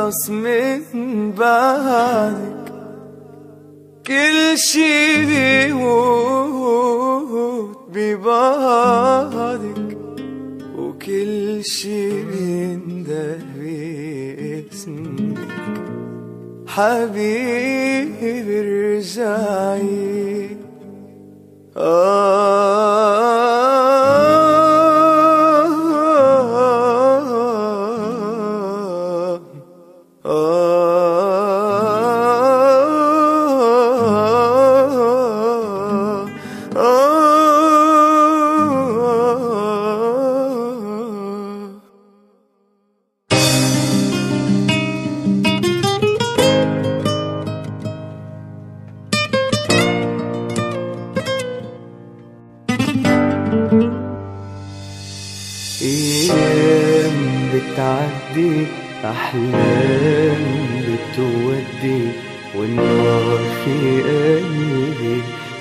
خلص من بعدك، كل شي بيموت ببعدك، وكل شي بينده باسمك. حبيبي ارجعي أيام بتعدي، أحلام بتودي، والنار في قلبي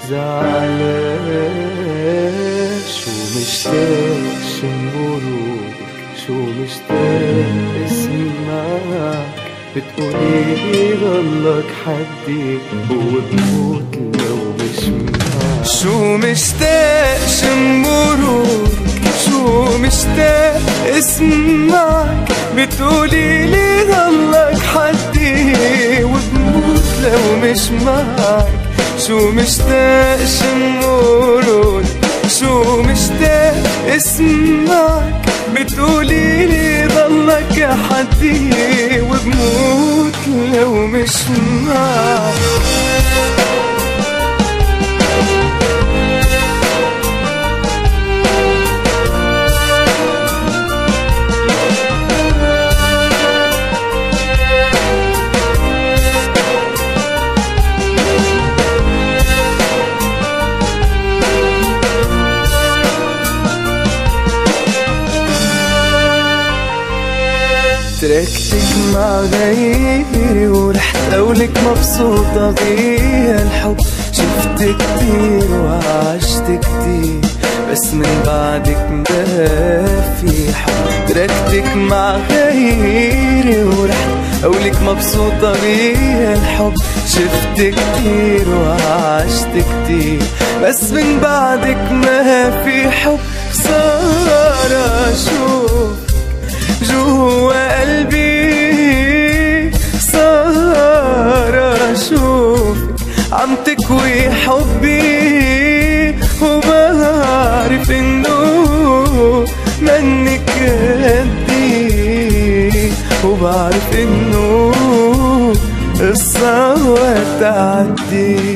زعلان. شو مشتاق شمبروك، شو مشتاق اسمعك، بتقولي ضلك حدي وبموت لو مش معك. شو مشتاق شمبروك، شو مشتاق اسمعك، بتقولي لي ضلك حدي وبموت لو مش معك. شو مشتاق شمورون، شو مشتاق اسمعك، بتقولي لي ضلك حدي وبموت لو مش معك. تركتك مع غيري ورحت قولك مبسوطة بهالحب. شفت كتير وعشت كتير، بس من بعدك ما في حب. تركتك مع غيري ورحت قولك مبسوطة بهالحب. شفت كتير وعشت كتير، بس من بعدك ما في حب. خسارة أشوف جوا قلبي، صار اشوفك عم تكوي حبي، وبعرف انه منك قدي، وبعرف انه قصة وتعدي.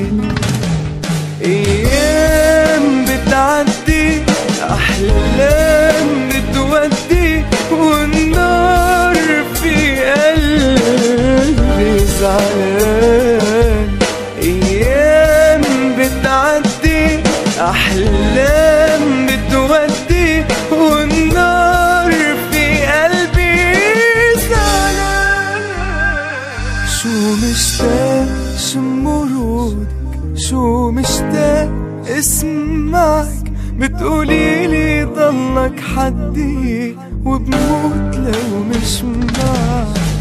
ايام بتعدي، احلام بتودي، والنار في قلبي زعلان. ايام بتعدي، احلام بتودي، والنار في قلبي زعلان. شو مشتاق شمورودك، شو مشتاق اسمعك، بتقولي لي ضلك حدي وبموت لو مش معك.